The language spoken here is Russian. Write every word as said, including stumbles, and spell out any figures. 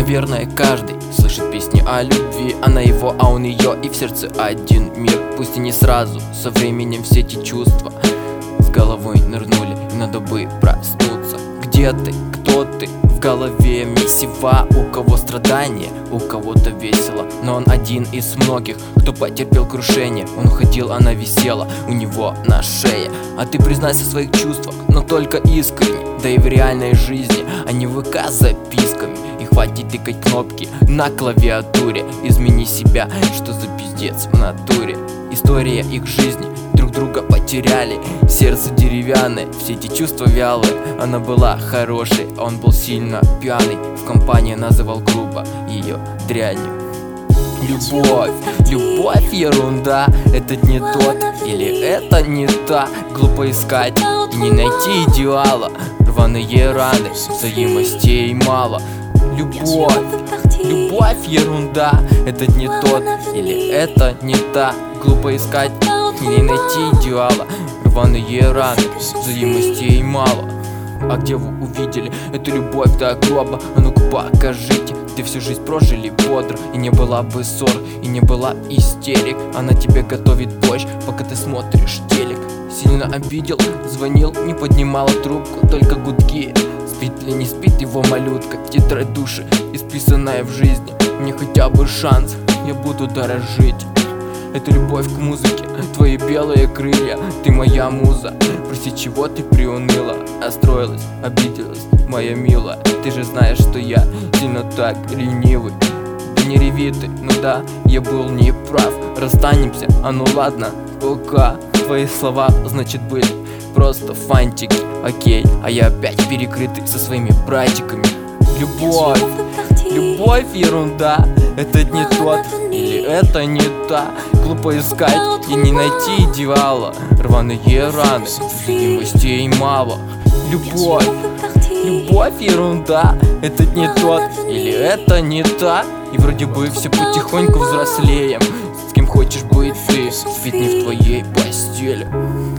Наверное, каждый слышит песни о любви. Она его, а он ее, и в сердце один мир. Пусть и не сразу, со временем все эти чувства с головой нырнули, и надо бы проснуться. Где ты? Кто ты? В голове месива. У кого страдания, у кого-то весело, но он один из многих, кто потерпел крушение. Он уходил, она висела у него на шее. А ты признайся в своих чувствах, но только искренне. Да и в реальной жизни, а не в ВК записками. И хватит тыкать кнопки на клавиатуре. Измени себя, что за пиздец в натуре. История их жизни, друг друга потеряли. Сердце деревянное, все эти чувства вялые. Она была хорошей, а он был сильно пьяный. В компании называл грубо ее дрянью. Любовь, любовь ерунда. Этот не тот или это не та. Глупо искать и не найти идеала. Рваные раны, взаимостей мало. Любовь, любовь ерунда. Этот не тот или это не та. Глупо искать и не найти идеала. Рваные раны, взаимостей мало. А где вы увидели эту любовь до гроба? А ну-ка покажите, где всю жизнь прожили бодро. И не было бы ссор, и не было истерик. Она тебе готовит борщ, пока ты смотришь телек. Сильно обидел, звонил, не поднимала трубку, только гудки. Спит ли не спит его малютка? Тетрадь души, исписанная в жизни. Мне хотя бы шанс, я буду дорожить. Это любовь к музыке, твои белые крылья. Ты моя муза, прости, чего ты приуныла? Остроилась, обиделась, моя милая. Ты же знаешь, что я сильно так ревнивый. Да не реви ты, ну да, я был неправ. Расстанемся, а ну ладно, пока. Твои слова, значит, были просто фантики, окей. А я опять перекрытый со своими братиками. Любовь, любовь ерунда. Это не тот или это не та. Глупо искать и не найти идеала. Рваные раны, взаимостей мало. Любовь, любовь ерунда. Это не тот или это не та. И вроде бы все потихоньку взрослеем. С кем хочешь быть ты, ведь не в твоей постели.